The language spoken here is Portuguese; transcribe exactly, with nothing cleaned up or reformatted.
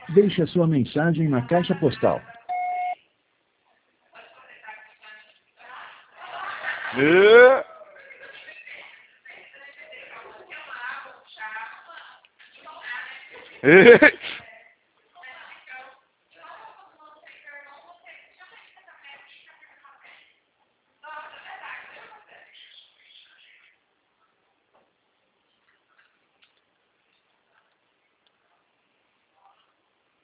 Deixe a sua mensagem na caixa postal. É. É.